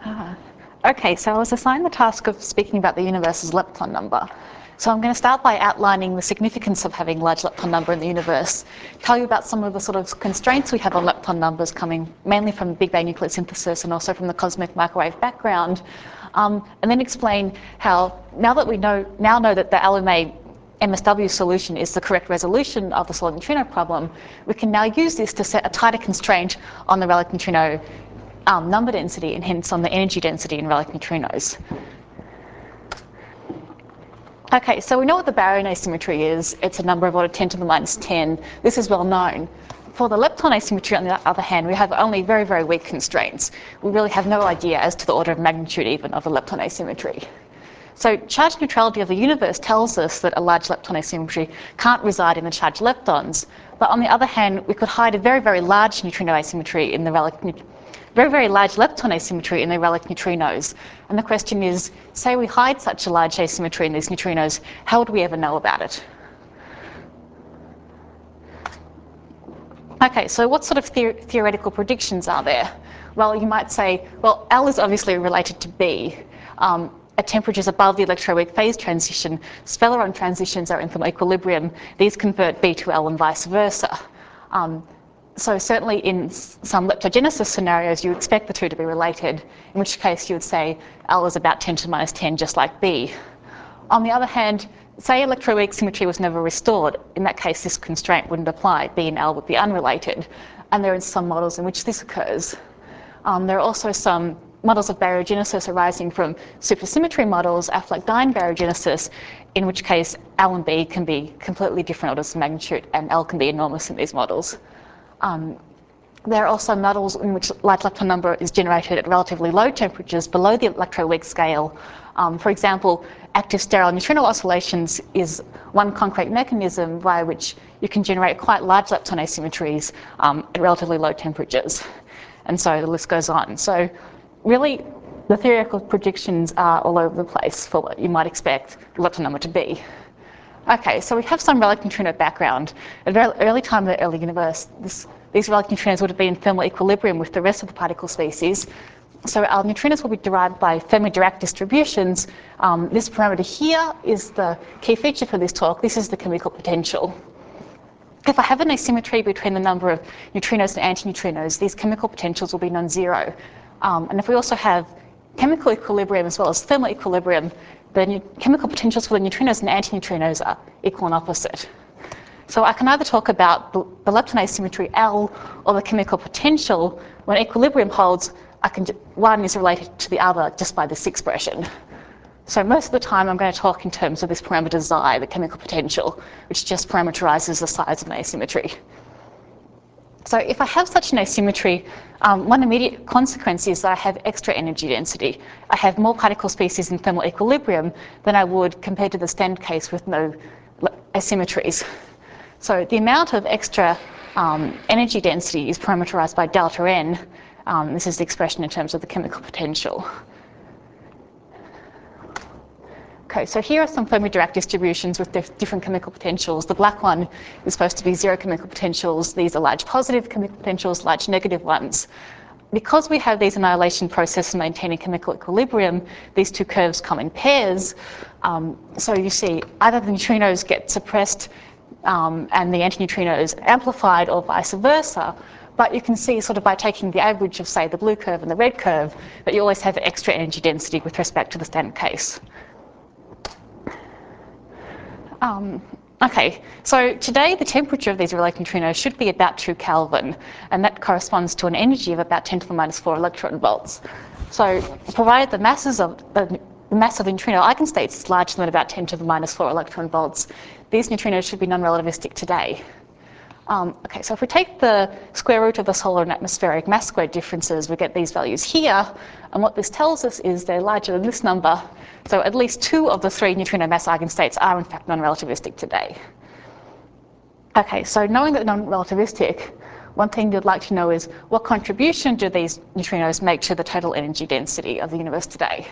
Okay, so I was assigned the task of speaking about the universe's lepton number. So I'm going to start by outlining the significance of having a large lepton number in the universe, tell you about some of the sort of constraints we have on lepton numbers coming mainly from Big Bang nucleosynthesis and also from the cosmic microwave background, and then explain how, now that we know that the LMA MSW solution is the correct resolution of the solid neutrino problem, we can now use this to set a tighter constraint on the Rayleigh neutrino number density and hence on the energy density in Rayleigh neutrinos. Okay, so we know what the baryon asymmetry is. It's a number of order 10 to the minus 10. This is well known. For the lepton asymmetry, on the other hand, we have only very, very weak constraints. We really have no idea as to the order of magnitude even of the lepton asymmetry. So charge neutrality of the universe tells us that a large lepton asymmetry can't reside in the charged leptons. But on the other hand, we could hide a very, very large neutrino asymmetry in the very large lepton asymmetry in the Rayleigh neutrinos. And the question is, say we hide such a large asymmetry in these neutrinos, how would we ever know about it? Okay, so what sort of theoretical predictions are there? Well, you might say, well, L is obviously related to B. At temperatures above the electroweak phase transition, speleron transitions are in thermal equilibrium. These convert B to L and vice versa. So certainly in some leptogenesis scenarios, you expect the two to be related, in which case you would say L is about 10 to the minus 10, just like B. On the other hand, say electroweak symmetry was never restored. In that case, this constraint wouldn't apply. B and L would be unrelated. And there are some models in which this occurs. There are also some models of baryogenesis arising from supersymmetry models, Affleck-Dine baryogenesis, in which case L and B can be completely different orders of magnitude, and L can be enormous in these models. There are also models in which large lepton number is generated at relatively low temperatures below the electroweak scale. For example, active sterile neutrino oscillations is one concrete mechanism via which you can generate quite large lepton asymmetries at relatively low temperatures. And so the list goes on. So really, the theoretical predictions are all over the place for what you might expect the lepton number to be. Okay, so we have some Rayleigh neutrino background. At a very early time in the early universe, these Rayleigh neutrinos would have been in thermal equilibrium with the rest of the particle species. So our neutrinos will be derived by Fermi-Dirac distributions. This parameter here is the key feature for this talk. This is the chemical potential. If I have an asymmetry between the number of neutrinos and antineutrinos, these chemical potentials will be non-zero. And if we also have chemical equilibrium as well as thermal equilibrium, the chemical potentials for the neutrinos and antineutrinos are equal and opposite. So I can either talk about the lepton asymmetry L or the chemical potential. When equilibrium holds, one is related to the other just by this expression. So most of the time I'm going to talk in terms of this parameter xi, the chemical potential, which just parameterizes the size of an asymmetry. So if I have such an asymmetry, one immediate consequence is that I have extra energy density. I have more particle species in thermal equilibrium than I would compared to the standard case with no asymmetries. So the amount of extra energy density is parameterized by delta n. This is the expression in terms of the chemical potential. Okay, so here are some Fermi-Dirac distributions with different chemical potentials. The black one is supposed to be zero chemical potentials. These are large positive chemical potentials, large negative ones. Because we have these annihilation processes maintaining chemical equilibrium, these two curves come in pairs. So you see either the neutrinos get suppressed and the antineutrinos amplified, or vice versa. But you can see sort of by taking the average of, say, the blue curve and the red curve, that you always have extra energy density with respect to the standard case. Okay, so today the temperature of these Rayleigh neutrinos should be about 2 Kelvin, and that corresponds to an energy of about 10 to the minus 4 electron volts. So provided the mass of the neutrino eigenstates is larger than about 10 to the minus 4 electron volts, these neutrinos should be non-relativistic today. Okay, so if we take the square root of the solar and atmospheric mass squared differences, we get these values here. And what this tells us is they're larger than this number. So at least 2 of the 3 neutrino mass eigenstates are in fact non-relativistic today. Okay, so knowing that non-relativistic, one thing you'd like to know is what contribution do these neutrinos make to the total energy density of the universe today?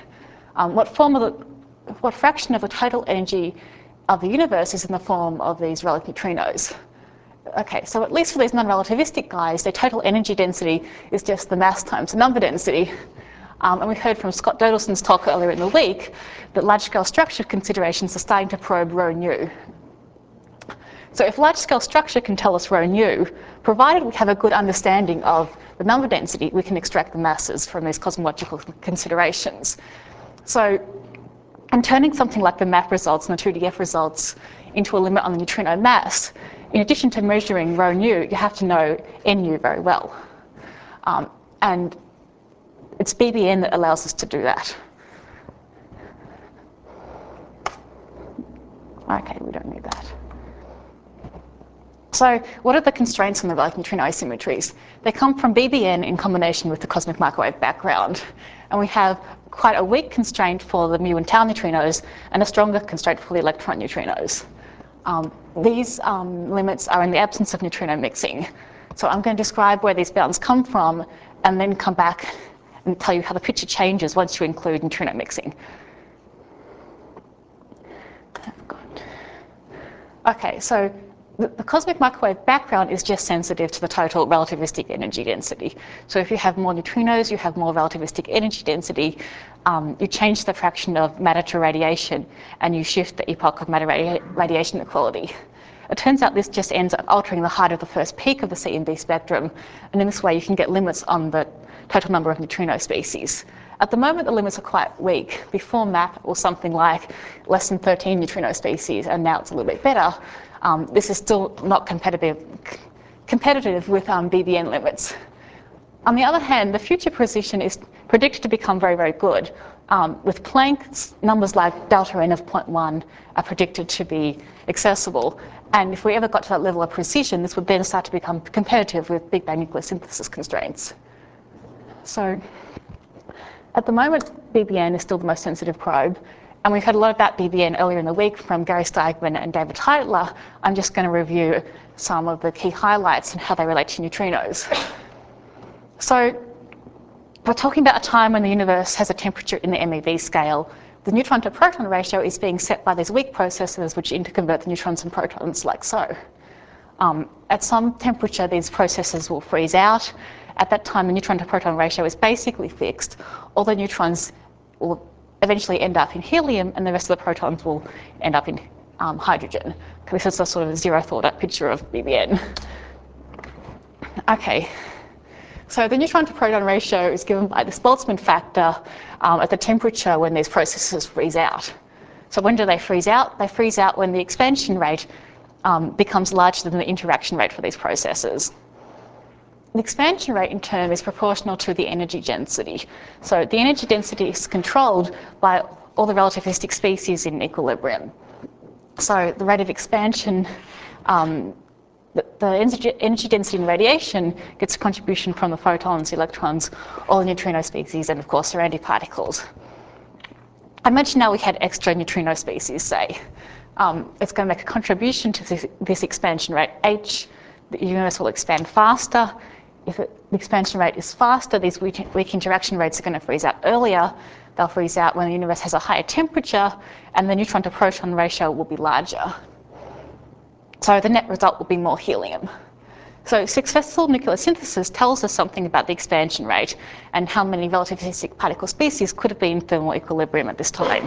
What fraction of the total energy of the universe is in the form of these Rayleigh neutrinos? Okay, so at least for these non-relativistic guys, their total energy density is just the mass times the number density. And we heard from Scott Dodelson's talk earlier in the week that large-scale structure considerations are starting to probe rho nu. So if large-scale structure can tell us rho nu, provided we have a good understanding of the number density, we can extract the masses from these cosmological considerations. So in turning something like the MAP results and the 2DF results into a limit on the neutrino mass, in addition to measuring rho nu, you have to know nu very well. And it's BBN that allows us to do that. Okay, we don't need that. So what are the constraints on the relative neutrino asymmetries? They come from BBN in combination with the cosmic microwave background. And we have quite a weak constraint for the mu and tau neutrinos and a stronger constraint for the electron neutrinos. These limits are in the absence of neutrino mixing. So I'm going to describe where these bounds come from and then come back and tell you how the picture changes once you include neutrino mixing. Okay, so the cosmic microwave background is just sensitive to the total relativistic energy density. So if you have more neutrinos, you have more relativistic energy density. You change the fraction of matter to radiation, and you shift the epoch of matter radiation equality. It turns out this just ends up altering the height of the first peak of the CMB spectrum, and in this way you can get limits on the total number of neutrino species. At the moment, the limits are quite weak. Before MAP, it was something like less than 13 neutrino species, and now it's a little bit better. This is still not competitive with BBN limits. On the other hand, the future precision is predicted to become very, very good. With Planck's numbers like delta n of 0.1 are predicted to be accessible. And if we ever got to that level of precision, this would then start to become competitive with Big Bang nucleosynthesis constraints. So at the moment, BBN is still the most sensitive probe. And we've heard a lot about BBN earlier in the week from Gary Steigman and David Heitler. I'm just going to review some of the key highlights and how they relate to neutrinos. So we're talking about a time when the universe has a temperature in the MeV scale. The neutron to proton ratio is being set by these weak processes which interconvert the neutrons and protons like so. At some temperature, these processes will freeze out. At that time, the neutron to proton ratio is basically fixed. All the neutrons will eventually end up in helium, and the rest of the protons will end up in hydrogen. This is a sort of zero thought up picture of BBN. Okay, so the neutron to proton ratio is given by this Boltzmann factor at the temperature when these processes freeze out. So when do they freeze out? They freeze out when the expansion rate becomes larger than the interaction rate for these processes. The expansion rate, in turn, is proportional to the energy density. So the energy density is controlled by all the relativistic species in equilibrium. So the rate of expansion, the energy density in radiation gets a contribution from the photons, electrons, all the neutrino species, and of course their antiparticles. Imagine now we had extra neutrino species, say. It's going to make a contribution to this expansion rate, h. The universe will expand faster. If the expansion rate is faster, these weak interaction rates are going to freeze out earlier. They'll freeze out when the universe has a higher temperature, and the neutron to proton ratio will be larger. So the net result will be more helium. So successful nucleosynthesis tells us something about the expansion rate and how many relativistic particle species could have been in thermal equilibrium at this time.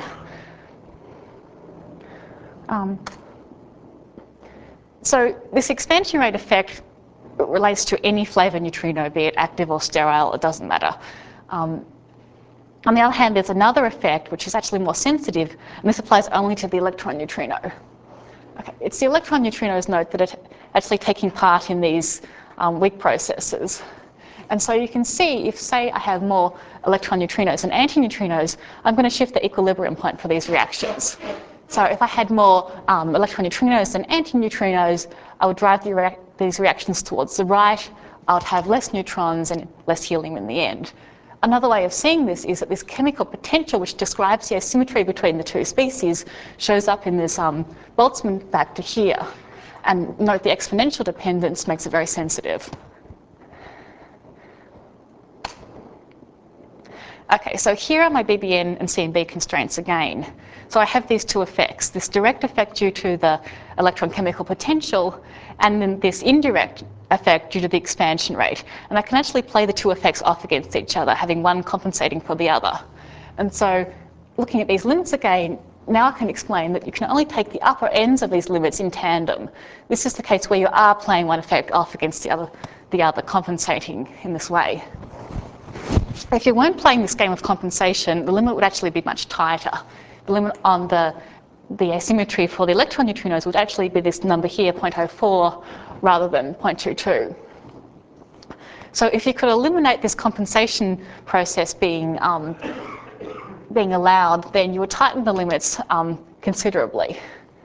So this expansion rate effect relates to any flavor neutrino, be it active or sterile, it doesn't matter. On the other hand, there's another effect which is actually more sensitive, and this applies only to the electron neutrino. Okay, it's the electron neutrinos, note, that are actually taking part in these weak processes. And so you can see, if, say, I have more electron neutrinos than antineutrinos, I'm going to shift the equilibrium point for these reactions. So if I had more electron neutrinos than antineutrinos, I would drive these reactions towards the right. I would have less neutrons and less helium in the end. Another way of seeing this is that this chemical potential, which describes the asymmetry between the two species, shows up in this Boltzmann factor here. And note the exponential dependence makes it very sensitive. Okay, so here are my BBN and CMB constraints again. So I have these two effects, this direct effect due to the electron chemical potential, and then this indirect effect due to the expansion rate. And I can actually play the two effects off against each other, having one compensating for the other. And so looking at these limits again, now I can explain that you can only take the upper ends of these limits in tandem. This is the case where you are playing one effect off against the other compensating in this way. If you weren't playing this game of compensation, the limit would actually be much tighter. The limit on the asymmetry for the electron neutrinos would actually be this number here, 0.04, rather than 0.22. So if you could eliminate this compensation process being allowed, then you would tighten the limits considerably.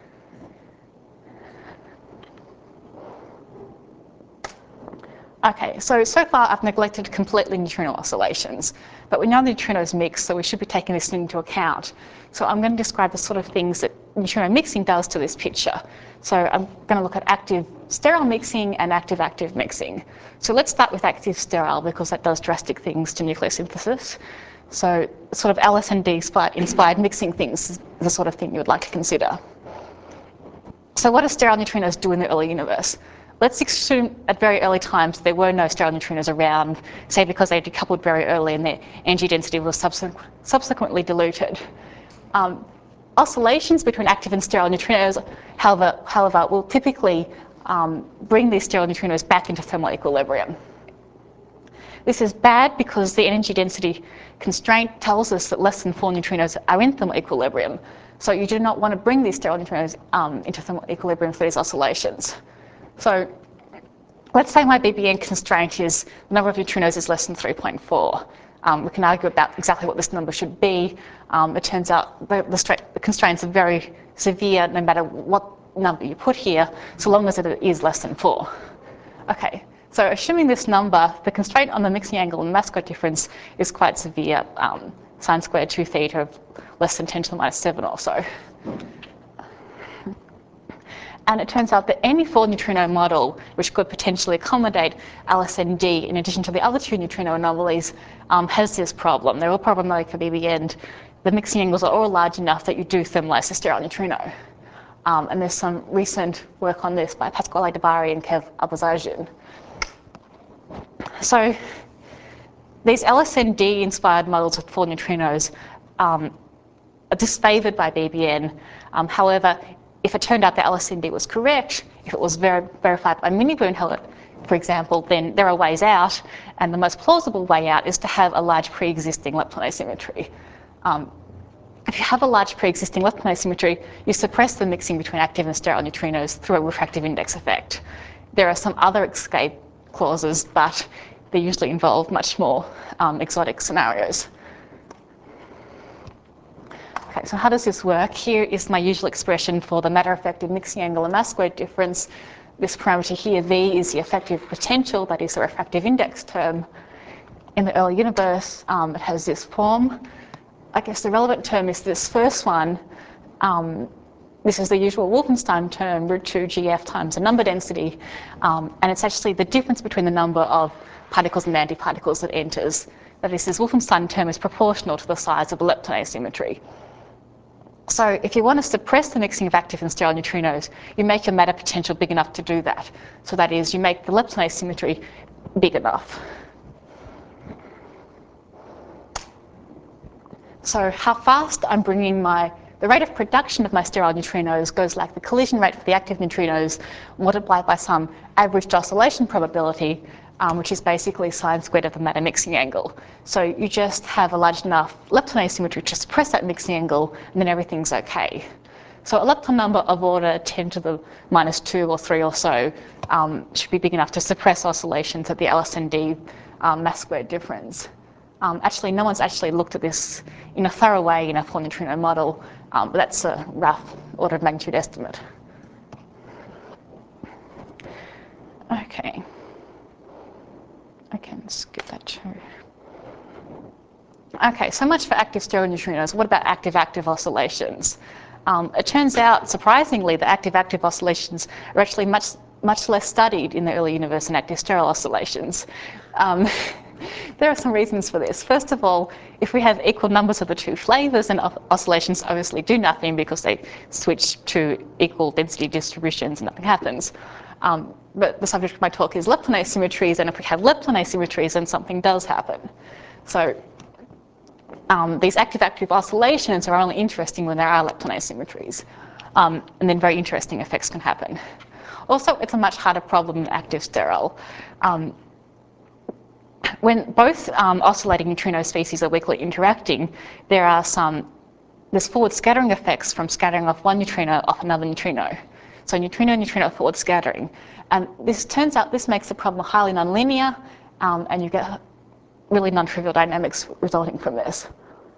Okay, so far I've neglected completely neutrino oscillations, but we know the neutrinos mix, so we should be taking this into account. So I'm going to describe the sort of things that neutrino mixing does to this picture. So I'm going to look at active sterile mixing and active-active mixing. So let's start with active sterile, because that does drastic things to nucleosynthesis. So sort of LSND inspired mixing things is the sort of thing you would like to consider. So what do sterile neutrinos do in the early universe? Let's assume at very early times there were no sterile neutrinos around, say because they decoupled very early and their energy density was subsequently diluted. Oscillations between active and sterile neutrinos, however will typically bring these sterile neutrinos back into thermal equilibrium. This is bad because the energy density constraint tells us that less than 4 neutrinos are in thermal equilibrium. So you do not want to bring these sterile neutrinos into thermal equilibrium for these oscillations. So let's say my BBN constraint is the number of neutrinos is less than 3.4. We can argue about exactly what this number should be. It turns out the constraints are very severe no matter what number you put here, so long as it is less than 4. Okay, so assuming this number, the constraint on the mixing angle and mass square difference is quite severe, sine squared 2 theta of less than 10 to the minus 7 or so. And it turns out that any 4 neutrino model, which could potentially accommodate LSND in addition to the other 2 neutrino anomalies, has this problem. They're all problematic for BBN. The mixing angles are all large enough that you do thermalize the sterile neutrino. And there's some recent work on this by Pasquale Debari and Kev Abouzajian. So these LSND-inspired models with 4 neutrinos are disfavored by BBN. However, if it turned out that LSND was correct, if it was verified by Mini-Brunnheld, for example, then there are ways out, and the most plausible way out is to have a large pre-existing lepton asymmetry. If you have a large pre-existing lepton asymmetry, you suppress the mixing between active and sterile neutrinos through a refractive index effect. There are some other escape clauses, but they usually involve much more exotic scenarios. Okay, so how does this work? Here is my usual expression for the matter-effective mixing angle and mass square difference. This parameter here, V, is the effective potential, that is the refractive index term. In the early universe, it has this form. I guess the relevant term is this first one. This is the usual Wolfenstein term, root 2 GF times the number density. And it's actually the difference between the number of particles and antiparticles that enters. That is, this Wolfenstein term is proportional to the size of the lepton asymmetry. So if you want to suppress the mixing of active and sterile neutrinos, you make your matter potential big enough to do that. So that is, you make the lepton asymmetry big enough. So how fast I'm bringing the rate of production of my sterile neutrinos goes like the collision rate for the active neutrinos multiplied by some averaged oscillation probability, which is basically sine squared of the matter mixing angle. So you just have a large enough lepton asymmetry to suppress that mixing angle, and then everything's okay. So a lepton number of order 10 to the minus 2 or 3 or so should be big enough to suppress oscillations at the LSND mass squared difference. Actually, no one's actually looked at this in a thorough way in a 4 neutrino model, but that's a rough order of magnitude estimate. Okay. I can skip that too. Okay, so much for active sterile neutrinos. What about active-active oscillations? It turns out, surprisingly, that active-active oscillations are actually much less studied in the early universe than active sterile oscillations. There are some reasons for this. First of all, if we have equal numbers of the two flavors, then oscillations obviously do nothing because they switch to equal density distributions and nothing happens. But the subject of my talk is lepton asymmetries, and if we have lepton asymmetries, then something does happen. So these active-active oscillations are only interesting when there are lepton asymmetries. And then very interesting effects can happen. Also, it's a much harder problem than active sterile. When both oscillating neutrino species are weakly interacting, there's forward scattering effects from scattering off one neutrino off another neutrino. So neutrino-neutrino forward scattering. And this makes the problem highly nonlinear, and you get really non-trivial dynamics resulting from this.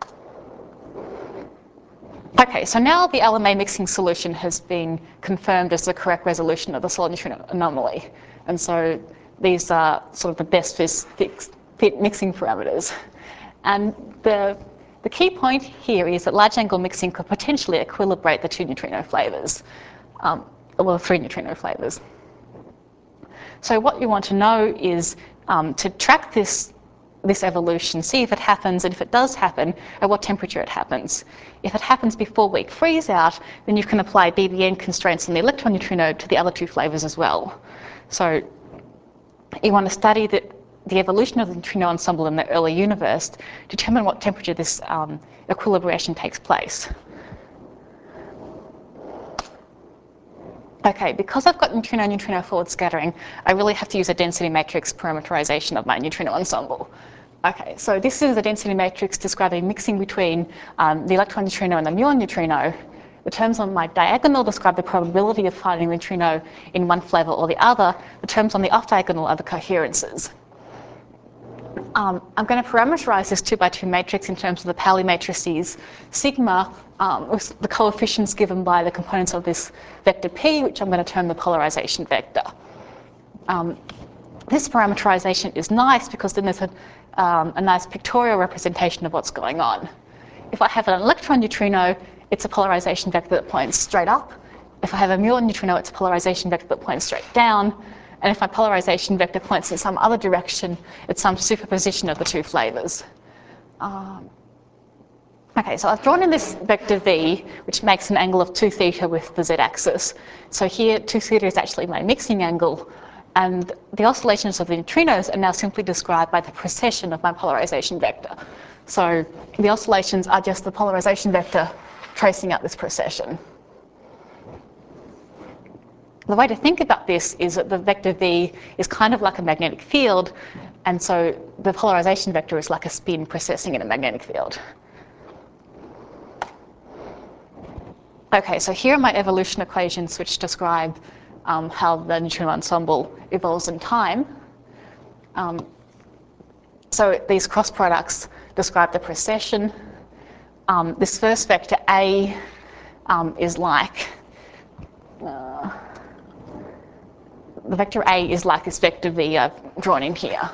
Okay, so now the LMA mixing solution has been confirmed as the correct resolution of the solid neutrino anomaly. And so these are sort of the best fit mixing parameters. And the key point here is that large angle mixing could potentially equilibrate the two neutrino flavors, well, three neutrino flavors. So what you want to know is to track this evolution, see if it happens, and if it does happen, at what temperature it happens. If it happens before weak freeze out, then you can apply BBN constraints on the electron neutrino to the other two flavors as well. So you want to study the evolution of the neutrino ensemble in the early universe, determine what temperature this equilibration takes place. Okay, because I've got neutrino-neutrino forward scattering, I really have to use a density matrix parameterization of my neutrino ensemble. Okay, so this is a density matrix describing mixing between the electron neutrino and the muon neutrino. The terms on my diagonal describe the probability of finding the neutrino in one flavor or the other. The terms on the off diagonal are the coherences. I'm going to parameterize this 2x2 matrix in terms of the Pauli matrices. Sigma was the coefficients given by the components of this vector P, which I'm going to term the polarization vector. This parameterization is nice because then there's a nice pictorial representation of what's going on. If I have an electron neutrino, it's a polarization vector that points straight up. If I have a muon neutrino, it's a polarization vector that points straight down. And if my polarization vector points in some other direction, it's some superposition of the two flavors. Okay, so I've drawn in this vector v, which makes an angle of 2 theta with the z-axis. So here, 2 theta is actually my mixing angle. And the oscillations of the neutrinos are now simply described by the precession of my polarization vector. So the oscillations are just the polarization vector tracing out this precession. The way to think about this is that the vector v is kind of like a magnetic field, and so the polarization vector is like a spin precessing in a magnetic field. Okay, so here are my evolution equations which describe how the neutrino ensemble evolves in time. So these cross products describe the precession. This first vector A is like the vector A is like this vector V I've drawn in here.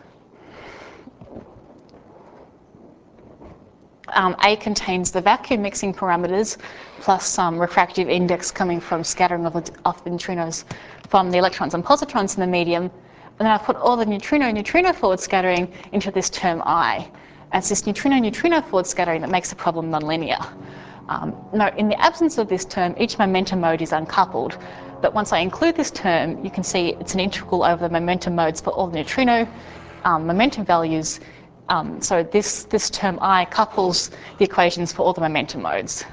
A contains the vacuum mixing parameters plus some refractive index coming from scattering of the neutrinos from the electrons and positrons in the medium. And then I've put all the neutrino-neutrino forward scattering into this term I. And it's this neutrino-neutrino forward scattering that makes the problem nonlinear. Note, in the absence of this term, each momentum mode is uncoupled. But once I include this term, you can see it's an integral over the momentum modes for all the neutrino momentum values. So this term I couples the equations for all the momentum modes.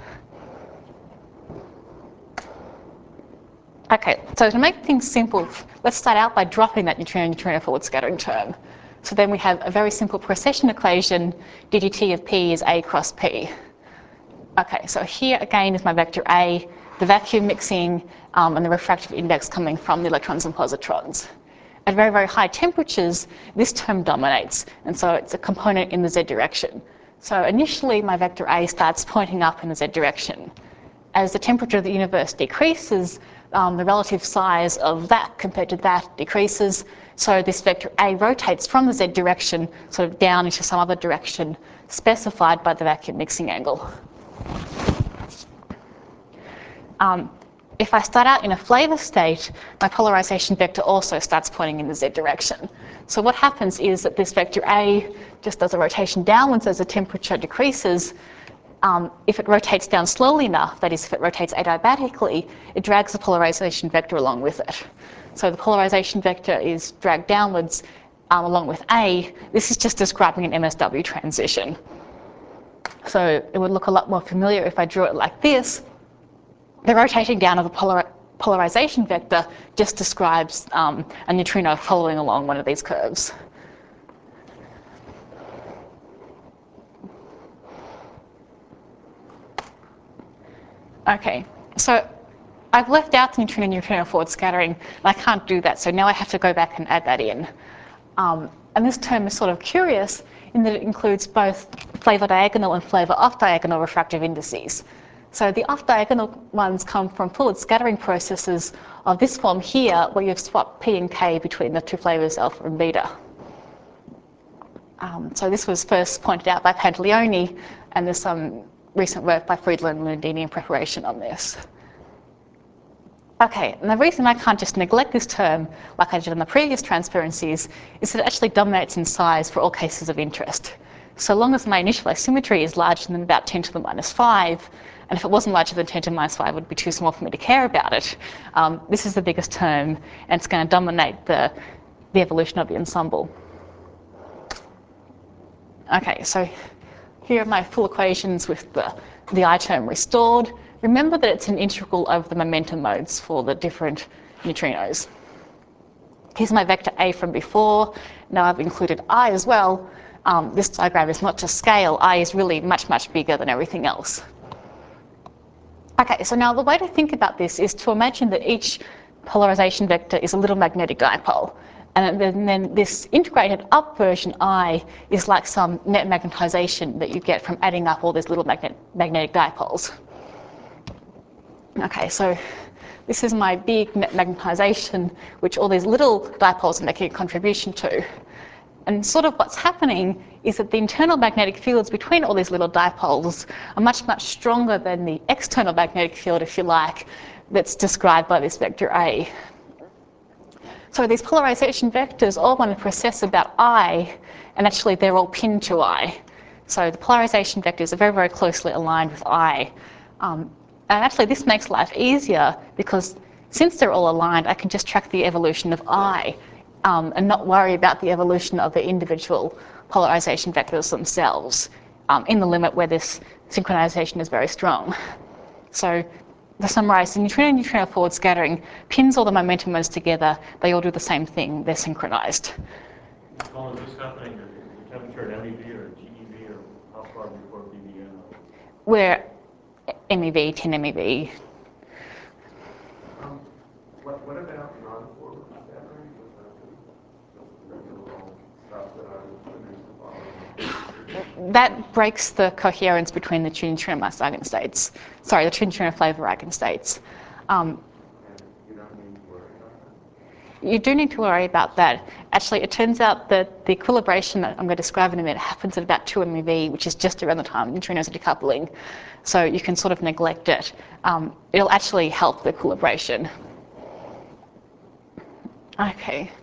Okay, so to make things simple, let's start out by dropping that neutrino-neutrino forward scattering term. So then we have a very simple precession equation, ddt of P is A cross P. Okay, so here again is my vector A, the vacuum mixing, and the refractive index coming from the electrons and positrons. At very, very high temperatures, this term dominates, and so it's a component in the z direction. So initially, my vector A starts pointing up in the z direction. As the temperature of the universe decreases, the relative size of that compared to that decreases, so this vector A rotates from the z direction sort of down into some other direction specified by the vacuum mixing angle. if I start out in a flavor state, my polarization vector also starts pointing in the z direction. So what happens is that this vector A just does a rotation downwards as the temperature decreases. If it rotates down slowly enough, that is, if it rotates adiabatically, it drags the polarization vector along with it. So the polarization vector is dragged downwards along with A. This is just describing an MSW transition. So it would look a lot more familiar if I drew it like this. The rotating down of the polarization vector just describes a neutrino following along one of these curves. Okay, so I've left out the neutrino-neutrino forward scattering, and I can't do that, so now I have to go back and add that in. And this term is sort of curious in that it includes both flavor diagonal and flavor off diagonal refractive indices. So the off diagonal ones come from forward scattering processes of this form here, where you've swapped P and K between the two flavors alpha and beta. So this was first pointed out by Pantaleone, and there's some recent work by Friedland and Lunandini in preparation on this. Okay, and the reason I can't just neglect this term like I did on the previous transparencies is that it actually dominates in size for all cases of interest. So long as my initial asymmetry is larger than about 10 to the minus 5, and if it wasn't larger than 10 to the minus 5, it would be too small for me to care about it. This is the biggest term, and it's going to dominate the evolution of the ensemble. Okay, so here are my full equations with the I term restored. Remember that it's an integral over the momentum modes for the different neutrinos. Here's my vector A from before. Now I've included I as well. This diagram is not just scale. I is really much, much bigger than everything else. Okay, so now the way to think about this is to imagine that each polarization vector is a little magnetic dipole. And then this integrated up version I is like some net magnetization that you get from adding up all these little magnetic dipoles. Okay, so this is my big net magnetization, which all these little dipoles are making a contribution to. And sort of what's happening is that the internal magnetic fields between all these little dipoles are much, much stronger than the external magnetic field, if you like, that's described by this vector A. So these polarization vectors all want to process about I, and actually they're all pinned to I. So the polarization vectors are very, very closely aligned with I. And actually this makes life easier because since they're all aligned, I can just track the evolution of I and not worry about the evolution of the individual polarization vectors themselves in the limit where this synchronization is very strong. So to summarize, the neutrino-neutrino forward scattering pins all the momentum modes together. They all do the same thing. They're synchronized. Colin, is this happening at temperature at MEV or TeV, or how far before BBN? We're MEV, 10 MEV. What about non-forward scattering? That breaks the coherence between the two neutrino mass eigenstates. Sorry, the two neutrino flavor eigenstates. You don't need to worry about that? You do need to worry about that. Actually, it turns out that the equilibration that I'm going to describe in a minute happens at about 2 MeV, which is just around the time neutrinos are decoupling. So you can sort of neglect it. It'll actually help the equilibration. Okay.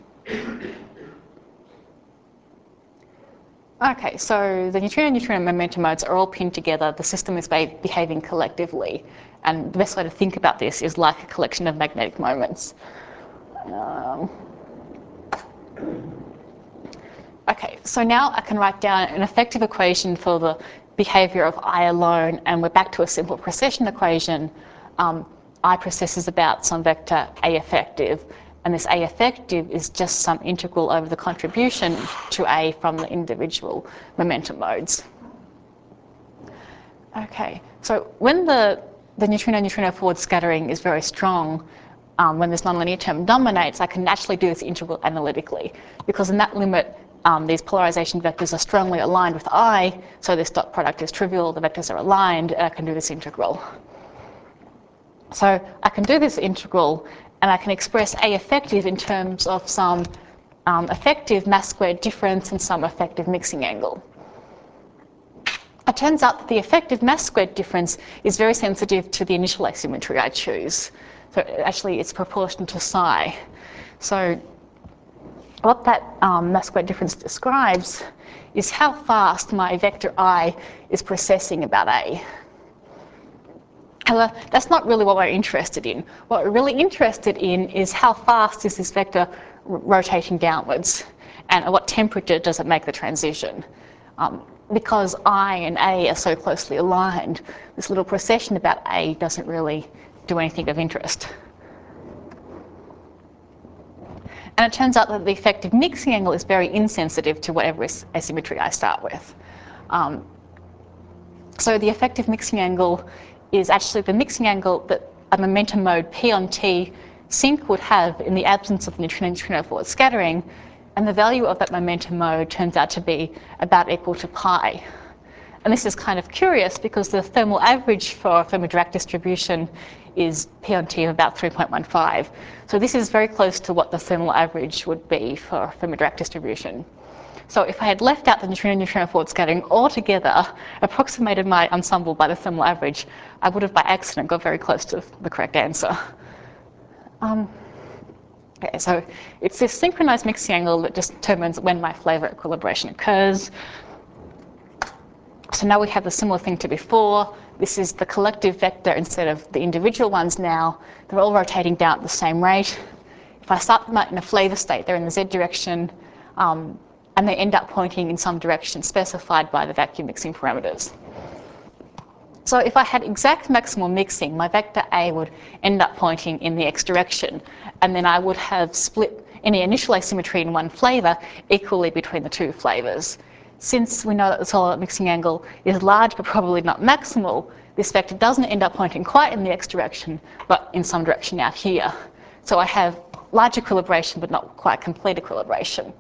Okay, so the neutrino-neutrino momentum modes are all pinned together. The system is behaving collectively. And the best way to think about this is like a collection of magnetic moments. Okay, so now I can write down an effective equation for the behavior of I alone, and we're back to a simple precession equation. I precesses about some vector A effective, and this A effective is just some integral over the contribution to A from the individual momentum modes. Okay, so when the neutrino-neutrino forward scattering is very strong, when this nonlinear term dominates, I can naturally do this integral analytically, because in that limit, these polarization vectors are strongly aligned with I, so this dot product is trivial, the vectors are aligned, and I can do this integral. So I can do this integral, and I can express A effective in terms of some effective mass squared difference and some effective mixing angle. turns out that the effective mass squared difference is very sensitive to the initial asymmetry I choose. So actually it's proportional to psi. So what that mass squared difference describes is how fast my vector I is processing about A. However, that's not really what we're interested in. What we're really interested in is how fast is this vector rotating downwards, and at what temperature does it make the transition. Because I and A are so closely aligned, this little precession about A doesn't really do anything of interest. And it turns out that the effective mixing angle is very insensitive to whatever asymmetry I start with. So the effective mixing angle is actually the mixing angle that a momentum mode P on T sink would have in the absence of neutrino-neutrino forward scattering, and the value of that momentum mode turns out to be about equal to pi. And this is kind of curious because the thermal average for a Fermi-Dirac distribution is P on T of about 3.15. So this is very close to what the thermal average would be for a Fermi-Dirac distribution. So if I had left out the neutrino-neutrino forward scattering altogether, approximated my ensemble by the thermal average, I would have by accident got very close to the correct answer. Okay, so it's this synchronized mixing angle that just determines when my flavor equilibration occurs. So now we have a similar thing to before. This is the collective vector instead of the individual ones now. They're all rotating down at the same rate. If I start them out in a flavor state, they're in the z direction, and they end up pointing in some direction specified by the vacuum mixing parameters. So if I had exact maximal mixing, my vector A would end up pointing in the x direction, and then I would have split any initial asymmetry in one flavor equally between the two flavors. Since we know that the solar mixing angle is large but probably not maximal, this vector doesn't end up pointing quite in the x direction, but in some direction out here. So I have large equilibration but not quite complete equilibration.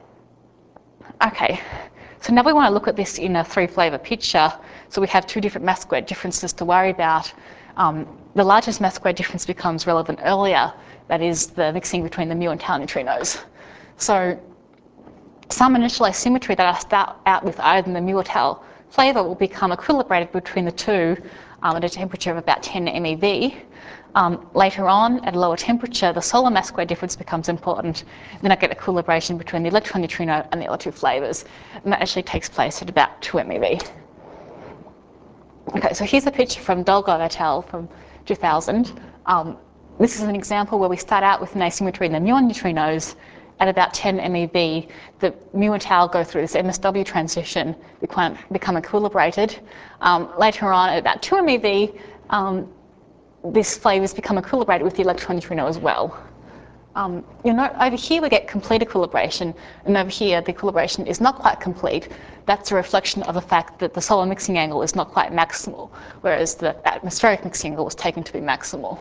Okay, so now we want to look at this in a three-flavor picture. So we have two different mass squared differences to worry about. The largest mass squared difference becomes relevant earlier, that is the mixing between the mu and tau neutrinos. So some initial asymmetry that I start out with either the mu or tau flavor will become equilibrated between the two at a temperature of about 10 MeV. Later on, at a lower temperature, the solar mass square difference becomes important. Then I get equilibration between the electron neutrino and the other two flavors. And that actually takes place at about 2 MeV. Okay, so here's a picture from Dolgov et al. From 2000. This is an example where we start out with an asymmetry in the muon neutrinos. At about 10 MeV, the mu and tau go through this MSW transition, become equilibrated. Later on, at about 2 MeV, these flavors become equilibrated with the electron neutrino as well. You'll note over here we get complete equilibration, and over here the equilibration is not quite complete. That's a reflection of the fact that the solar mixing angle is not quite maximal, whereas the atmospheric mixing angle was taken to be maximal.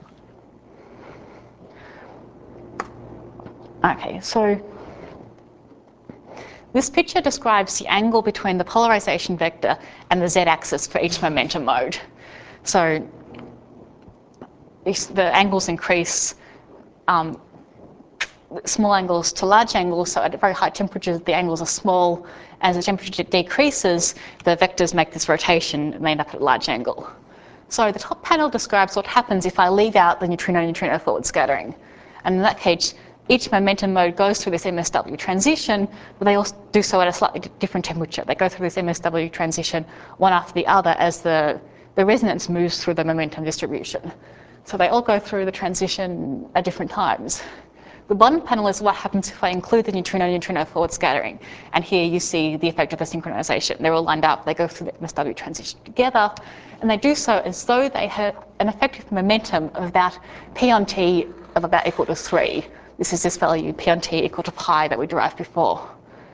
Okay, so this picture describes the angle between the polarization vector and the z-axis for each momentum mode. So the angles increase, small angles to large angles, so at very high temperatures the angles are small. As the temperature decreases, the vectors make this rotation and they end up at a large angle. So the top panel describes what happens if I leave out the neutrino-neutrino forward scattering. And in that case, each momentum mode goes through this MSW transition, but they all do so at a slightly different temperature. They go through this MSW transition one after the other as the resonance moves through the momentum distribution. So they all go through the transition at different times. The bottom panel is what happens if I include the neutrino-neutrino forward scattering. And here you see the effect of the synchronization. They're all lined up, they go through the MSW transition together, and they do so as though they have an effective momentum of about P on T of about equal to 3. This is this value, P on T equal to pi, that we derived before.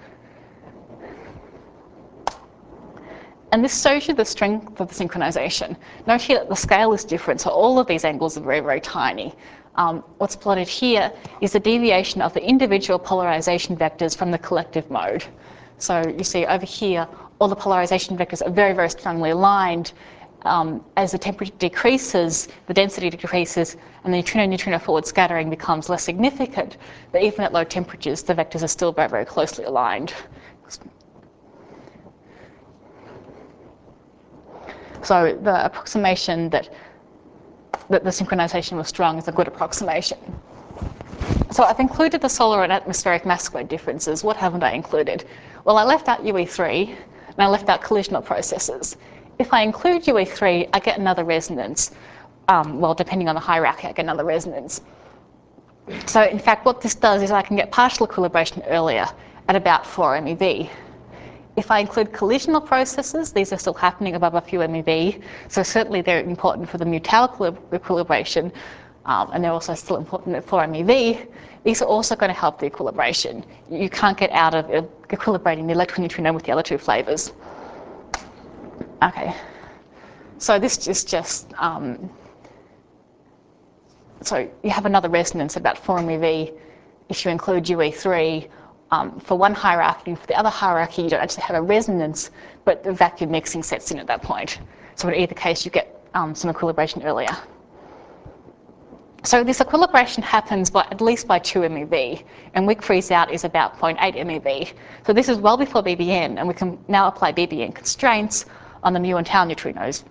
And this shows you the strength of the synchronization. Note here that the scale is different, so all of these angles are very, very tiny. What's plotted here is the deviation of the individual polarization vectors from the collective mode. So you see over here, all the polarization vectors are very, very strongly aligned. As the temperature decreases, the density decreases, and the neutrino-neutrino forward scattering becomes less significant. But even at low temperatures, the vectors are still very, very closely aligned. So the approximation that the synchronization was strong is a good approximation. So I've included the solar and atmospheric mass squared differences. What haven't I included? Well, I left out UE3 and I left out collisional processes. If I include UE3, I get another resonance. Well, depending on the hierarchy, I get another resonance. So in fact, what this does is I can get partial equilibration earlier at about 4 MeV. If I include collisional processes, these are still happening above a few MeV, so certainly they're important for the mu-tau equilibration, and they're also still important at 4 MeV. These are also going to help the equilibration. You can't get out of equilibrating the electron neutrino with the other two flavors. Okay, so this is just, so you have another resonance at about 4 MeV if you include UE3. For one hierarchy, for the other hierarchy, you don't actually have a resonance, but the vacuum mixing sets in at that point. So in either case, you get some equilibration earlier. So this equilibration happens at least by 2 MeV, and weak freeze out is about 0.8 MeV. So this is well before BBN, and we can now apply BBN constraints on the mu and tau neutrinos.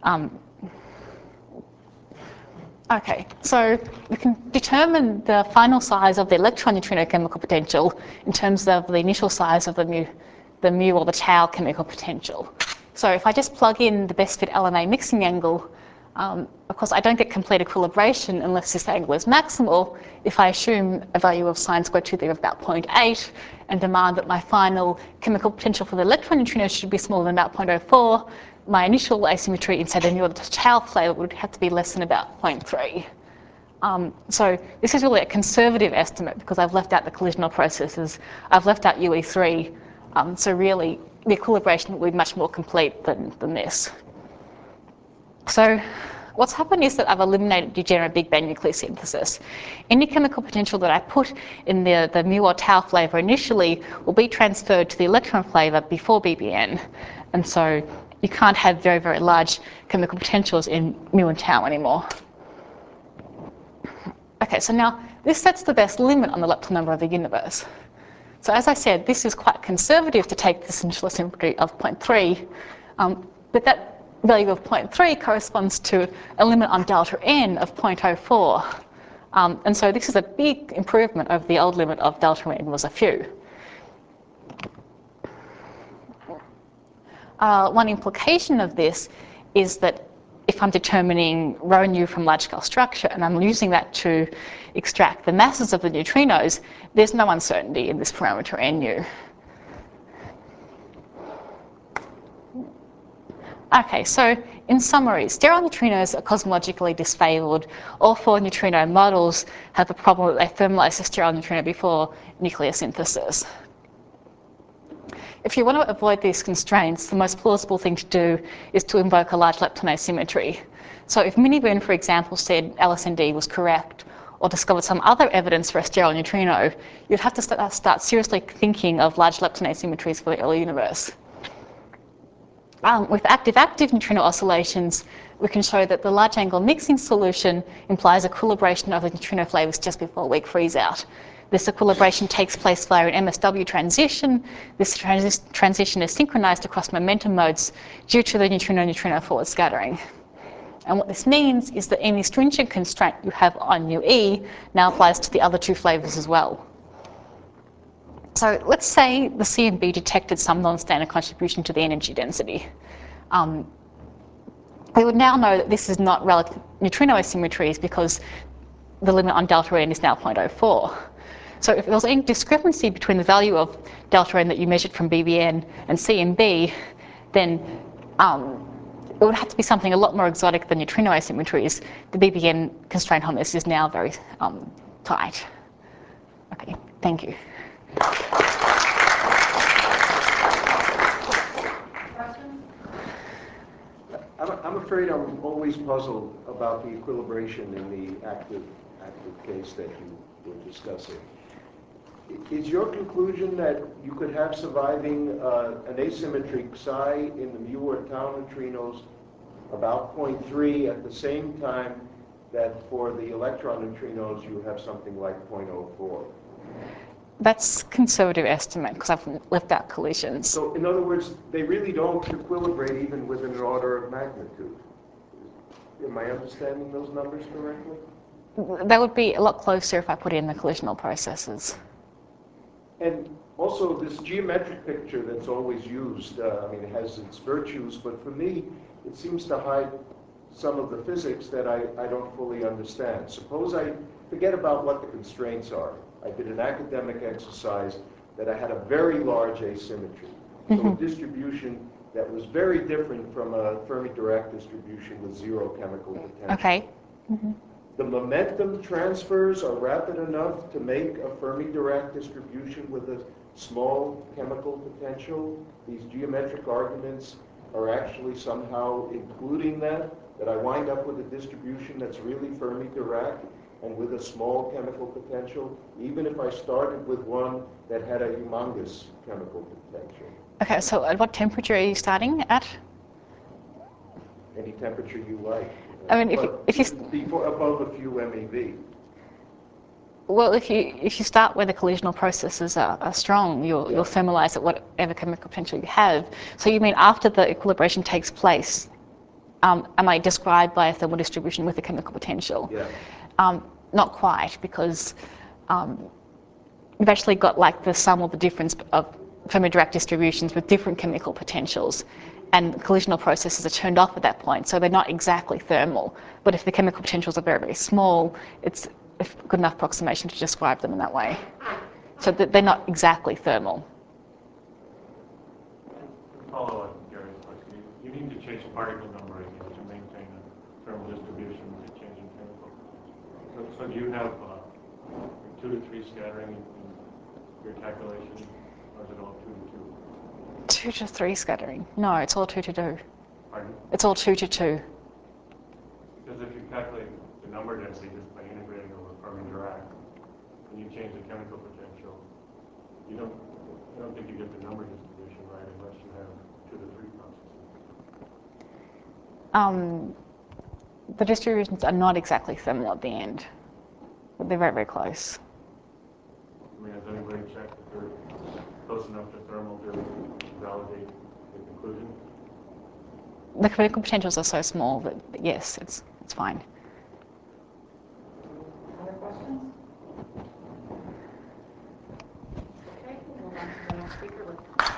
Okay, so we can determine the final size of the electron neutrino chemical potential in terms of the initial size of the mu or the tau chemical potential. So if I just plug in the best fit LNA mixing angle, of course I don't get complete equilibration unless this angle is maximal. If I assume a value of sine squared 2 theta of about 0.8 and demand that my final chemical potential for the electron neutrino should be smaller than about 0.04, my initial asymmetry inside the mu or the tau flavor would have to be less than about 0.3. So this is really a conservative estimate because I've left out the collisional processes, I've left out UE3, so really the equilibration will be much more complete than this. So what's happened is that I've eliminated degenerate Big Bang nucleosynthesis. Any chemical potential that I put in the mu or tau flavor initially will be transferred to the electron flavor before BBN, and so you can't have very, very large chemical potentials in mu and tau anymore. Okay, so now this sets the best limit on the lepton number of the universe. So as I said, this is quite conservative to take this initial asymmetry of 0.3, but that value of 0.3 corresponds to a limit on delta n of 0.04. And so this is a big improvement over the old limit of delta n was a few. One implication of this is that if I'm determining rho nu from large-scale structure and I'm using that to extract the masses of the neutrinos, there's no uncertainty in this parameter nu. Okay, so in summary, sterile neutrinos are cosmologically disfavored. All 4 neutrino models have the problem that they thermalize the sterile neutrino before nucleosynthesis. If you want to avoid these constraints, the most plausible thing to do is to invoke a large lepton asymmetry. So if Miniboon, for example, said LSND was correct or discovered some other evidence for a sterile neutrino, you'd have to start seriously thinking of large lepton asymmetries for the early universe. With active-active neutrino oscillations, we can show that the large angle mixing solution implies equilibration of the neutrino flavors just before weak freeze out. This equilibration takes place via an MSW transition. This transition is synchronized across momentum modes due to the neutrino-neutrino forward scattering. And what this means is that any stringent constraint you have on UE now applies to the other 2 flavors as well. So let's say the CMB detected some non-standard contribution to the energy density. We would now know that this is not relative neutrino asymmetries because the limit on delta n is now 0.04. So if there was any discrepancy between the value of delta n that you measured from BBN and CMB, then it would have to be something a lot more exotic than neutrino asymmetries. The BBN constraint on this is now very tight. Okay, thank you. I'm afraid I'm always puzzled about the equilibration in the active case that you were discussing. Is your conclusion that you could have surviving an asymmetric psi in the mu or tau neutrinos about 0.3 at the same time that for the electron neutrinos you have something like 0.04? That's conservative estimate because I've left out collisions. So in other words, they really don't equilibrate even within an order of magnitude. Am I understanding those numbers correctly? That would be a lot closer if I put in the collisional processes. And also this geometric picture that's always used, I mean, it has its virtues, but for me, it seems to hide some of the physics that I don't fully understand. Suppose I forget about what the constraints are. I did an academic exercise that I had a very large asymmetry. So a distribution that was very different from a Fermi-Dirac distribution with zero chemical potential. Okay. The momentum transfers are rapid enough to make a Fermi-Dirac distribution with a small chemical potential. These geometric arguments are actually somehow including that I wind up with a distribution that's really Fermi-Dirac and with a small chemical potential, even if I started with one that had a humongous chemical potential. Okay, so at what temperature are you starting at? Any temperature you like. I mean, if you before above a few MeV. Well, if you start where the collisional processes are strong, you'll thermalize at whatever chemical potential you have. So you mean after the equilibration takes place, am I described by a thermal distribution with a chemical potential? Yeah. Not quite, because you've actually got like the sum or the difference of Fermi-Dirac distributions with different chemical potentials, and collisional processes are turned off at that point, so they're not exactly thermal. But if the chemical potentials are very, very small, it's a good enough approximation to describe them in that way. So they're not exactly thermal. Follow up Gary's question. You need to change particle number again to maintain a thermal distribution with a changing chemical. So do you have 2 to 3 scattering in your calculation, or is it all 2 to 2? 2 to 3 scattering? No, it's all 2 to 2. Pardon? It's all 2 to 2. Because if you calculate the number density just by integrating over Fermi-Dirac, and you change the chemical potential, I don't think you get the number distribution right unless you have 2 to 3 processes. The distributions are not exactly thermal at the end, but they're very, very close. I mean, has anybody checked that they're close enough to thermal to validate the conclusion? The chemical potentials are so small that yes, it's fine. Other questions? Okay, we'll move on to the next speaker with